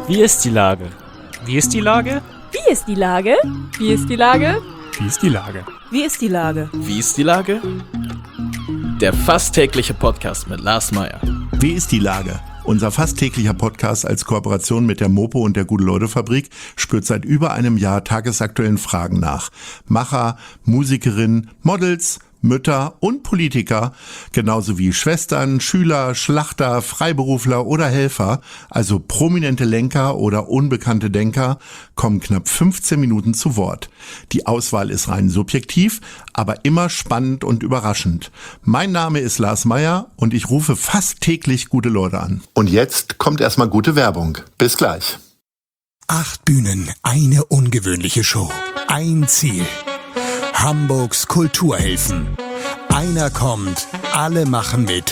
Wie ist die Lage? Wie ist die Lage? Wie ist die Lage? Wie ist die Lage? Wie ist die Lage? Wie ist die Lage? Wie ist die Lage? Der fast tägliche Podcast mit Lars Meyer. Wie ist die Lage? Unser fast täglicher Podcast als Kooperation mit der Mopo und der Gute-Leute-Fabrik spürt seit über einem Jahr tagesaktuellen Fragen nach. Macher, Musikerinnen, Models, Mütter und Politiker, genauso wie Schwestern, Schüler, Schlachter, Freiberufler oder Helfer, also prominente Lenker oder unbekannte Denker, kommen knapp 15 Minuten zu Wort. Die Auswahl ist rein subjektiv, aber immer spannend und überraschend. Mein Name ist Lars Meyer und ich rufe fast täglich gute Leute an. Und jetzt kommt erstmal gute Werbung. Bis gleich. 8 Bühnen, eine ungewöhnliche Show. Ein Ziel. Hamburgs Kulturhelfen. Einer kommt, alle machen mit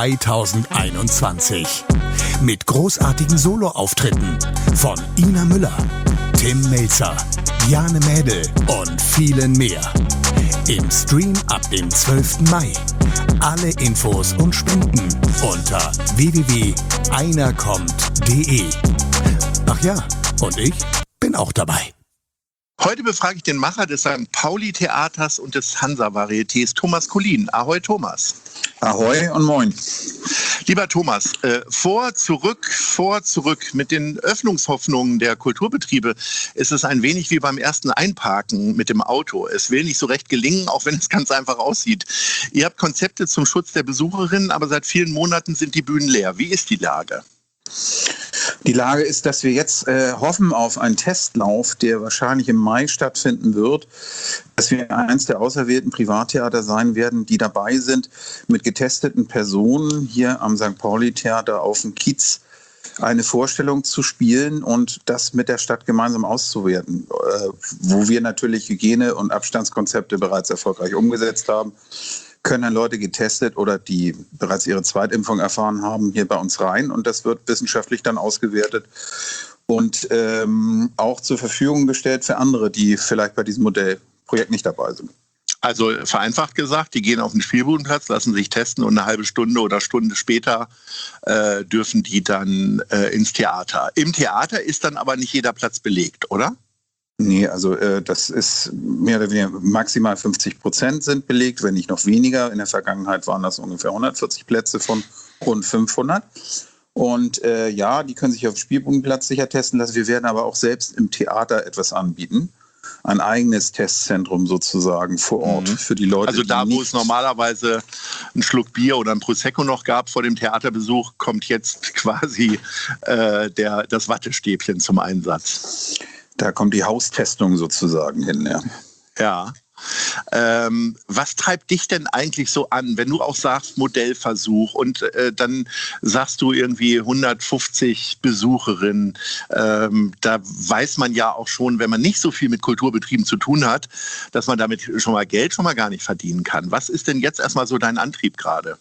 2021. Mit großartigen Soloauftritten von Ina Müller, Tim Melzer, Jane Mädel und vielen mehr. Im Stream ab dem 12. Mai. Alle Infos und Spenden unter www.einerkommt.de. Ach ja, und ich bin auch dabei. Heute befrage ich den Macher des St. Pauli-Theaters und des Hansa-Varietés, Thomas Kullin. Ahoi, Thomas. Ahoi und moin. Lieber Thomas, vor, zurück. Mit den Öffnungshoffnungen der Kulturbetriebe ist es ein wenig wie beim ersten Einparken mit dem Auto. Es will nicht so recht gelingen, auch wenn es ganz einfach aussieht. Ihr habt Konzepte zum Schutz der Besucherinnen, aber seit vielen Monaten sind die Bühnen leer. Wie ist die Lage? Die Lage ist, dass wir jetzt hoffen auf einen Testlauf, der wahrscheinlich im Mai stattfinden wird, dass wir eins der auserwählten Privattheater sein werden, die dabei sind, mit getesteten Personen hier am St. Pauli-Theater auf dem Kiez eine Vorstellung zu spielen und das mit der Stadt gemeinsam auszuwerten, wo wir natürlich Hygiene- und Abstandskonzepte bereits erfolgreich umgesetzt haben. Können dann Leute getestet oder die bereits ihre Zweitimpfung erfahren haben, hier bei uns rein. Und das wird wissenschaftlich dann ausgewertet und auch zur Verfügung gestellt für andere, die vielleicht bei diesem Modellprojekt nicht dabei sind. Also vereinfacht gesagt, die gehen auf den Spielbudenplatz, lassen sich testen und eine halbe Stunde oder Stunde später dürfen die dann ins Theater. Im Theater ist dann aber nicht jeder Platz belegt, oder? Nee, also das ist mehr oder weniger maximal 50% sind belegt, wenn nicht noch weniger. In der Vergangenheit waren das ungefähr 140 Plätze von rund 500. Und ja, die können sich auf dem Spielbodenplatz sicher testen lassen. Wir werden aber auch selbst im Theater etwas anbieten. Ein eigenes Testzentrum sozusagen vor Ort für die Leute. Also da, wo es normalerweise einen Schluck Bier oder ein Prosecco noch gab vor dem Theaterbesuch, kommt jetzt quasi das Wattestäbchen zum Einsatz. Da kommt die Haustestung sozusagen hin, ja. Ja. Was treibt dich denn eigentlich so an, wenn du auch sagst Modellversuch und dann sagst du irgendwie 150 Besucherinnen, da weiß man ja auch schon, wenn man nicht so viel mit Kulturbetrieben zu tun hat, dass man damit schon mal Geld schon mal gar nicht verdienen kann. Was ist denn jetzt erstmal so dein Antrieb gerade?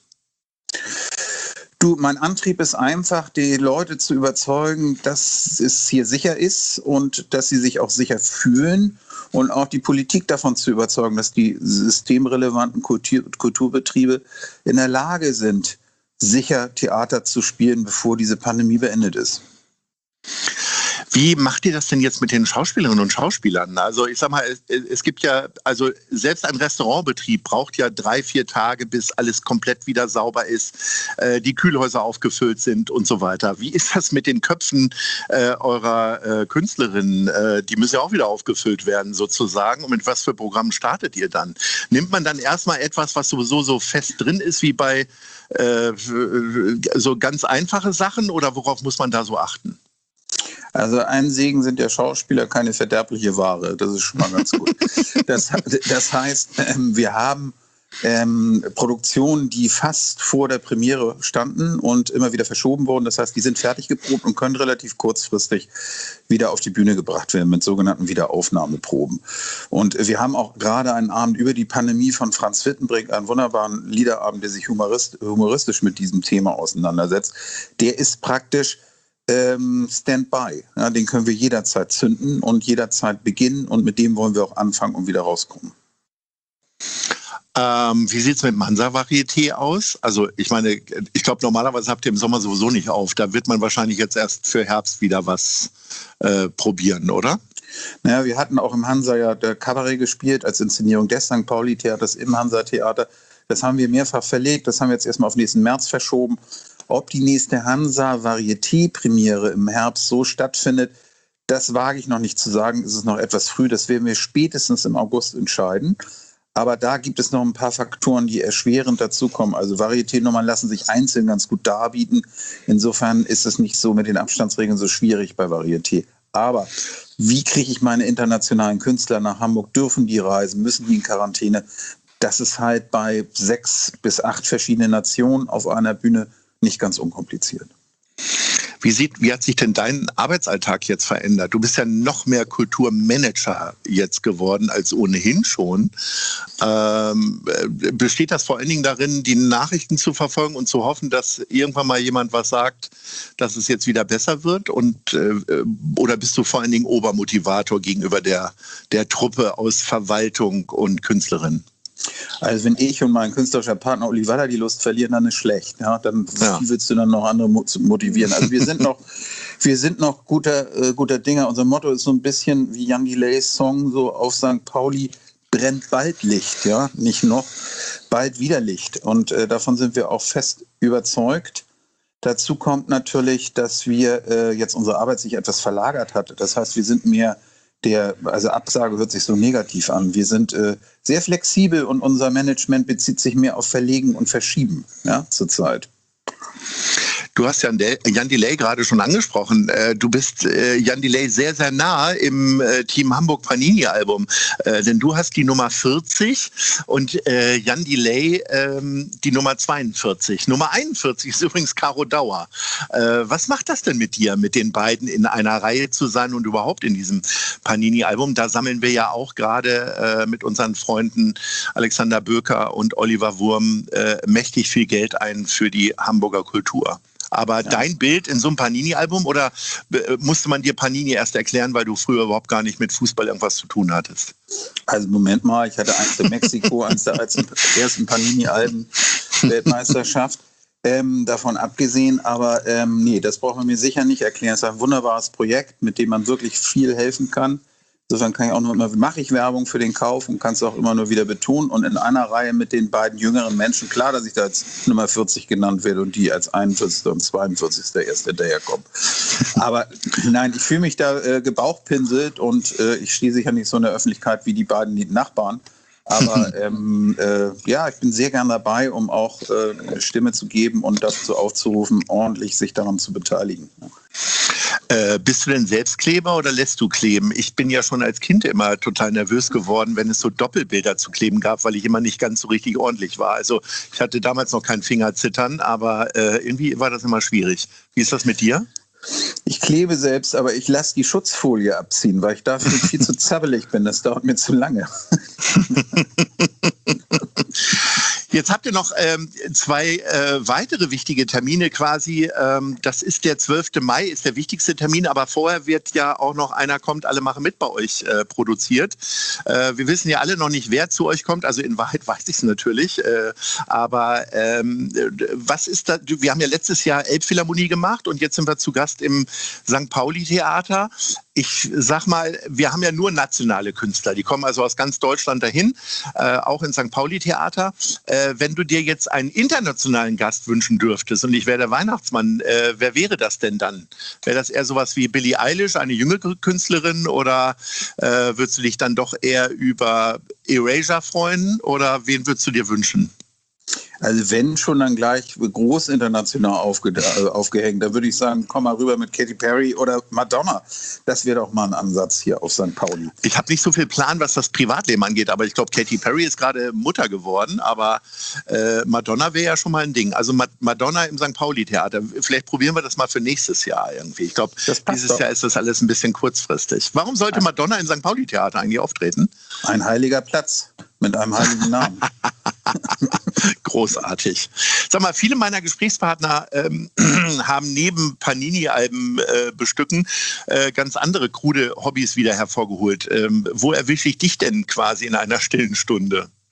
Du, mein Antrieb ist einfach, die Leute zu überzeugen, dass es hier sicher ist und dass sie sich auch sicher fühlen und auch die Politik davon zu überzeugen, dass die systemrelevanten Kulturbetriebe in der Lage sind, sicher Theater zu spielen, bevor diese Pandemie beendet ist. Wie macht ihr das denn jetzt mit den Schauspielerinnen und Schauspielern? Also ich sag mal, es gibt ja, also selbst ein Restaurantbetrieb braucht ja 3-4 Tage, bis alles komplett wieder sauber ist, die Kühlhäuser aufgefüllt sind und so weiter. Wie ist das mit den Köpfen eurer Künstlerinnen? Die müssen ja auch wieder aufgefüllt werden sozusagen. Und mit was für Programmen startet ihr dann? Nimmt man dann erstmal etwas, was sowieso so fest drin ist, wie bei so ganz einfache Sachen, oder worauf muss man da so achten? Also ein Segen sind ja Schauspieler keine verderbliche Ware. Das ist schon mal ganz gut. Das heißt, wir haben Produktionen, die fast vor der Premiere standen und immer wieder verschoben wurden. Das heißt, die sind fertig geprobt und können relativ kurzfristig wieder auf die Bühne gebracht werden mit sogenannten Wiederaufnahmeproben. Und wir haben auch gerade einen Abend über die Pandemie von Franz Wittenbrink, einen wunderbaren Liederabend, der sich humoristisch mit diesem Thema auseinandersetzt. Der ist praktisch Standby. Ja, den können wir jederzeit zünden und jederzeit beginnen und mit dem wollen wir auch anfangen und wieder rauskommen. Wie sieht es mit dem Hansa-Varieté aus? Also ich meine, ich glaube, normalerweise habt ihr im Sommer sowieso nicht auf. Da wird man wahrscheinlich jetzt erst für Herbst wieder was probieren, oder? Naja, wir hatten auch im Hansa ja der Kabarett gespielt als Inszenierung des St. Pauli-Theaters im Hansa-Theater. Das haben wir mehrfach verlegt. Das haben wir jetzt erstmal auf nächsten März verschoben. Ob die nächste Hansa-Varieté-Premiere im Herbst so stattfindet, das wage ich noch nicht zu sagen. Es ist noch etwas früh. Das werden wir spätestens im August entscheiden. Aber da gibt es noch ein paar Faktoren, die erschwerend dazukommen. Also Varieté-Nummern lassen sich einzeln ganz gut darbieten. Insofern ist es nicht so mit den Abstandsregeln so schwierig bei Varieté. Aber wie kriege ich meine internationalen Künstler nach Hamburg? Dürfen die reisen? Müssen die in Quarantäne? Das ist halt bei 6 bis 8 verschiedenen Nationen auf einer Bühne nicht ganz unkompliziert. Wie hat sich denn dein Arbeitsalltag jetzt verändert? Du bist ja noch mehr Kulturmanager jetzt geworden als ohnehin schon. Besteht das vor allen Dingen darin, die Nachrichten zu verfolgen und zu hoffen, dass irgendwann mal jemand was sagt, dass es jetzt wieder besser wird? Oder bist du vor allen Dingen Obermotivator gegenüber der Truppe aus Verwaltung und Künstlerin? Also wenn ich und mein künstlerischer Partner Olivalla die Lust verlieren, dann ist schlecht. Ja, wie willst du dann noch andere motivieren? Also wir sind noch guter Dinger. Unser Motto ist so ein bisschen wie Jan Delays Song so auf St. Pauli: brennt bald Licht, ja, nicht noch, bald wieder Licht. Und davon sind wir auch fest überzeugt. Dazu kommt natürlich, dass wir jetzt unsere Arbeit sich etwas verlagert hat. Das heißt, wir sind mehr also Absage hört sich so negativ an. Wir sind sehr flexibel und unser Management bezieht sich mehr auf Verlegen und Verschieben, ja, zurzeit. Du hast Jan Delay gerade schon angesprochen. Du bist Jan Delay sehr, sehr nahe im Team Hamburg Panini-Album. Denn du hast die Nummer 40 und Jan Delay die Nummer 42. Nummer 41 ist übrigens Caro Dauer. Was macht das denn mit dir, mit den beiden in einer Reihe zu sein und überhaupt in diesem Panini-Album? Da sammeln wir ja auch gerade mit unseren Freunden Alexander Böker und Oliver Wurm mächtig viel Geld ein für die Hamburger Kultur. Aber dein Bild in so einem Panini-Album, oder musste man dir Panini erst erklären, weil du früher überhaupt gar nicht mit Fußball irgendwas zu tun hattest? Also Moment mal, ich hatte eins in Mexiko, eins der ersten Panini-Alben Weltmeisterschaft. Davon abgesehen, aber nee, das braucht man mir sicher nicht erklären. Es ist ein wunderbares Projekt, mit dem man wirklich viel helfen kann. Insofern kann ich auch nur immer, mache ich Werbung für den Kauf und kann es auch immer nur wieder betonen. Und in einer Reihe mit den beiden jüngeren Menschen, klar, dass ich da als Nummer 40 genannt werde und die als 41. und 42. erst hinterherkommen. Aber nein, ich fühle mich da gebauchpinselt und ich stehe sicher nicht so in der Öffentlichkeit wie die beiden Nachbarn. Aber ja, ich bin sehr gern dabei, um auch eine Stimme zu geben und dazu aufzurufen, ordentlich sich daran zu beteiligen. Bist du denn selbst Kleber oder lässt du kleben? Ich bin ja schon als Kind immer total nervös geworden, wenn es so Doppelbilder zu kleben gab, weil ich immer nicht ganz so richtig ordentlich war. Also ich hatte damals noch kein Fingerzittern, aber irgendwie war das immer schwierig. Wie ist das mit dir? Ich klebe selbst, aber ich lasse die Schutzfolie abziehen, weil ich dafür viel zu zappelig bin. Das dauert mir zu lange. Jetzt habt ihr noch zwei weitere wichtige Termine quasi. Das ist der 12. Mai, ist der wichtigste Termin, aber vorher wird ja auch noch Einer kommt, alle machen mit bei euch produziert. Wir wissen ja alle noch nicht, wer zu euch kommt, also in Wahrheit weiß ich es natürlich. Aber was ist da? Wir haben ja letztes Jahr Elbphilharmonie gemacht und jetzt sind wir zu Gast im St. Pauli-Theater. Ich sag mal, wir haben ja nur nationale Künstler, die kommen also aus ganz Deutschland dahin, auch ins St. Pauli-Theater. Wenn du dir jetzt einen internationalen Gast wünschen dürftest und ich wäre der Weihnachtsmann, wer wäre das denn dann? Wäre das eher sowas wie Billie Eilish, eine jüngere Künstlerin, oder würdest du dich dann doch eher über Erasure freuen, oder wen würdest du dir wünschen? Also wenn schon, dann gleich groß international aufgehängt. Da würde ich sagen, komm mal rüber mit Katy Perry oder Madonna. Das wäre doch mal ein Ansatz hier auf St. Pauli. Ich habe nicht so viel Plan, was das Privatleben angeht, aber ich glaube, Katy Perry ist gerade Mutter geworden, aber Madonna wäre ja schon mal ein Ding. Also Madonna im St. Pauli-Theater. Vielleicht probieren wir das mal für nächstes Jahr irgendwie. Ich glaube, dieses Jahr ist das alles ein bisschen kurzfristig. Warum sollte Madonna im St. Pauli-Theater eigentlich auftreten? Ein heiliger Platz mit einem heiligen Namen. Großartig. Sag mal, viele meiner Gesprächspartner haben neben Panini-Alben bestücken ganz andere krude Hobbys wieder hervorgeholt. Wo erwische ich dich denn quasi in einer stillen Stunde?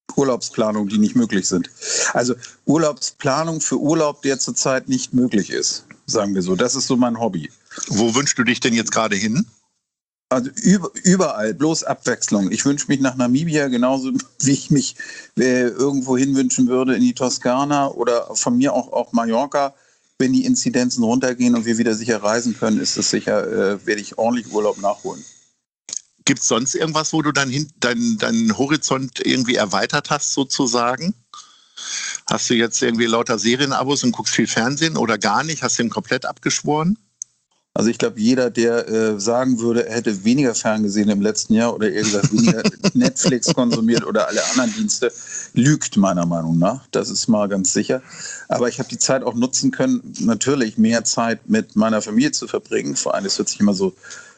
Urlaubsplanungen, die nicht möglich sind. Also Urlaubsplanung für Urlaub, der zurzeit nicht möglich ist, sagen wir so. Das ist so mein Hobby. Wo wünschst du dich denn jetzt gerade hin? Also überall, bloß Abwechslung. Ich wünsche mich nach Namibia genauso, wie ich mich irgendwo hin wünschen würde, in die Toskana oder von mir auch Mallorca. Wenn die Inzidenzen runtergehen und wir wieder sicher reisen können, ist es sicher, werde ich ordentlich Urlaub nachholen. Gibt es sonst irgendwas, wo du dann deinen Horizont irgendwie erweitert hast, sozusagen? Hast du jetzt irgendwie lauter Serienabos und guckst viel Fernsehen oder gar nicht? Hast du ihn komplett abgeschworen? Also ich glaube, jeder, der sagen würde, er hätte weniger ferngesehen im letzten Jahr oder eher gesagt weniger Netflix konsumiert oder alle anderen Dienste, lügt meiner Meinung nach. Das ist mal ganz sicher. Aber ich habe die Zeit auch nutzen können, natürlich mehr Zeit mit meiner Familie zu verbringen. Vor allem, das hört sich immer so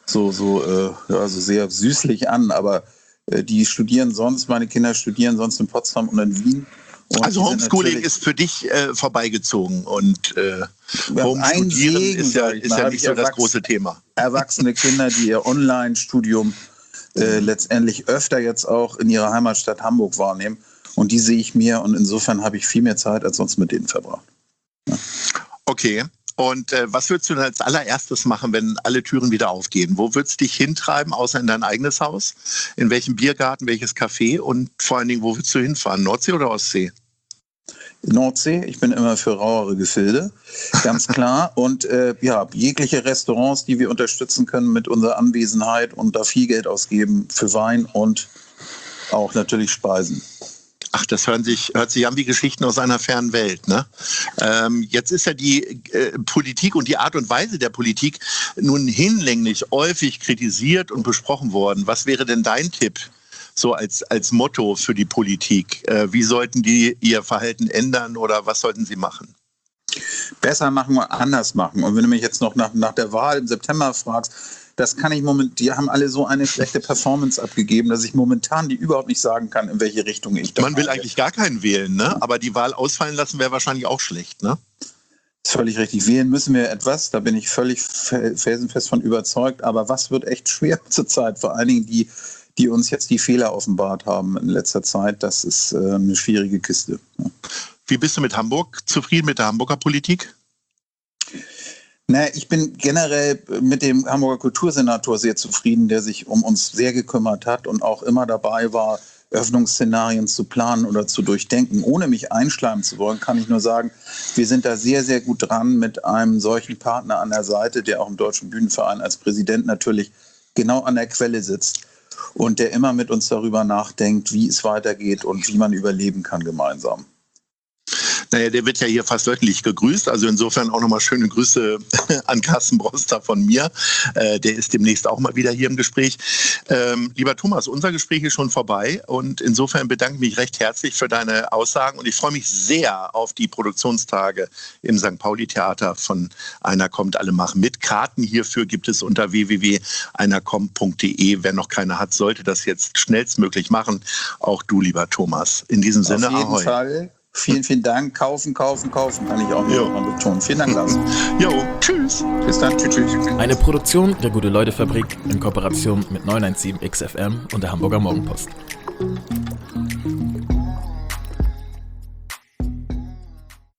sehr süßlich an, aber die studieren sonst, meine Kinder studieren sonst in Potsdam und in Wien. Und also Homeschooling ist für dich vorbeigezogen und Homestudieren ist ja nicht so das große Thema. Erwachsene Kinder, die ihr Online-Studium letztendlich öfter jetzt auch in ihrer Heimatstadt Hamburg wahrnehmen. Und die sehe ich mir und insofern habe ich viel mehr Zeit als sonst mit denen verbracht. Ja. Okay. Und was würdest du denn als allererstes machen, wenn alle Türen wieder aufgehen? Wo würdest du dich hintreiben, außer in dein eigenes Haus? In welchem Biergarten, welches Café? Und vor allen Dingen, wo würdest du hinfahren? Nordsee oder Ostsee? Nordsee, ich bin immer für rauere Gefilde, ganz klar. Und jegliche Restaurants, die wir unterstützen können mit unserer Anwesenheit und da viel Geld ausgeben für Wein und auch natürlich Speisen. Ach, das hört sich an wie Geschichten aus einer fernen Welt, ne? Jetzt ist ja die Politik und die Art und Weise der Politik nun hinlänglich häufig kritisiert und besprochen worden. Was wäre denn dein Tipp so als Motto für die Politik? Wie sollten die ihr Verhalten ändern oder was sollten sie machen? Besser machen oder anders machen. Und wenn du mich jetzt noch nach der Wahl im September fragst, das kann ich die haben alle so eine schlechte Performance abgegeben, dass ich momentan die überhaupt nicht sagen kann, in welche Richtung ich da Man will eigentlich gar keinen wählen, ne? Aber die Wahl ausfallen lassen wäre wahrscheinlich auch schlecht, ne? Das ist völlig richtig. Wählen müssen wir etwas, da bin ich völlig felsenfest von überzeugt. Aber was wird echt schwer zurzeit? Vor allen Dingen die uns jetzt die Fehler offenbart haben in letzter Zeit, das ist eine schwierige Kiste. Ja. Wie bist du mit Hamburg zufrieden, mit der Hamburger Politik? Ich bin generell mit dem Hamburger Kultursenator sehr zufrieden, der sich um uns sehr gekümmert hat und auch immer dabei war, Öffnungsszenarien zu planen oder zu durchdenken. Ohne mich einschleimen zu wollen, kann ich nur sagen, wir sind da sehr, sehr gut dran mit einem solchen Partner an der Seite, der auch im Deutschen Bühnenverein als Präsident natürlich genau an der Quelle sitzt und der immer mit uns darüber nachdenkt, wie es weitergeht und wie man überleben kann gemeinsam. Naja, der wird ja hier fast wöchentlich gegrüßt, also insofern auch nochmal schöne Grüße an Carsten Broster von mir. Der ist demnächst auch mal wieder hier im Gespräch. Lieber Thomas, unser Gespräch ist schon vorbei und insofern bedanke ich mich recht herzlich für deine Aussagen und ich freue mich sehr auf die Produktionstage im St. Pauli-Theater von Einer kommt, alle machen mit. Karten hierfür gibt es unter www.einerkommt.de. Wer noch keine hat, sollte das jetzt schnellstmöglich machen. Auch du, lieber Thomas. In diesem Sinne, Auf jeden Fall. Vielen, vielen Dank. Kaufen, kann ich auch noch betonen. Vielen Dank, Lars. Jo, tschüss. Bis dann, tschüss. Eine Produktion der Gute-Leute-Fabrik in Kooperation mit 917 XFM und der Hamburger Morgenpost.